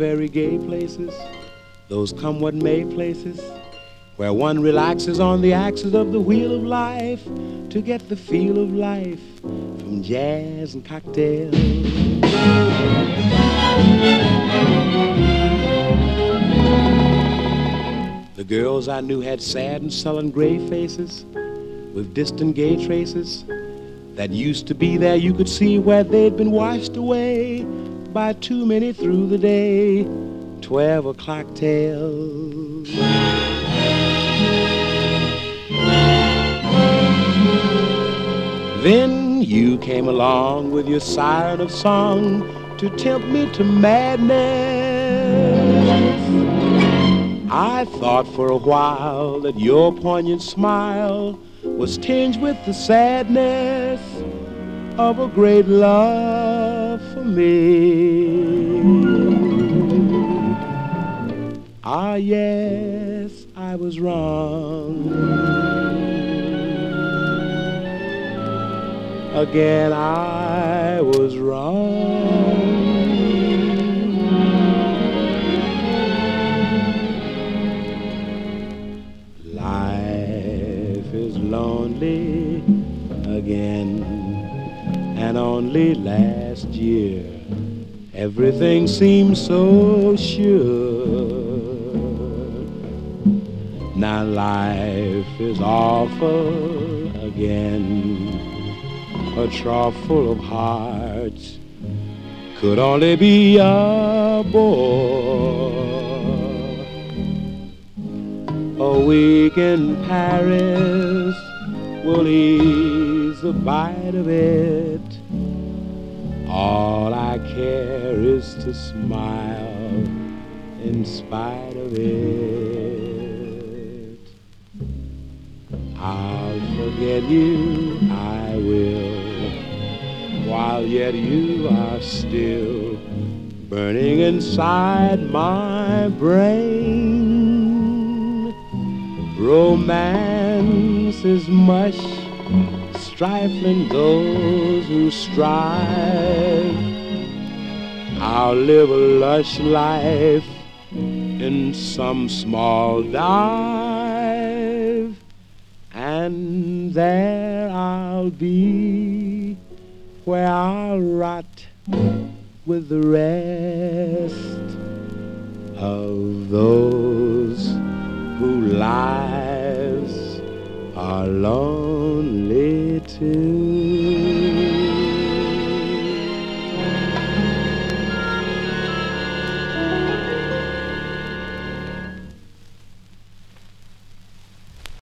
very gay places, those come what may places, where one relaxes on the axis of the wheel of life to get the feel of life from jazz and cocktails. The girls I knew had sad and sullen gray faces with distant gay traces that used to be there. You could see where they'd been washed away by too many through the day 12 o'clock tales. Then you came along with your siren of song to tempt me to madness. I thought for a while that your poignant smile was tinged with the sadness of a great love for me. Ah, yes, I was wrong. Again, I was wrong. Life is lonely again, and only last year everything seemed so sure. Now life is awful again. A trough full of hearts could only be a bore. A week in Paris will ease the bite of it. All I care is to smile in spite of it. I'll forget you, I will, while yet you are still burning inside my brain. Romance is mush, stifling those who strive. I'll live a lush life in some small dive, and there I'll be, where I'll rot with the rest of those whose lives are long.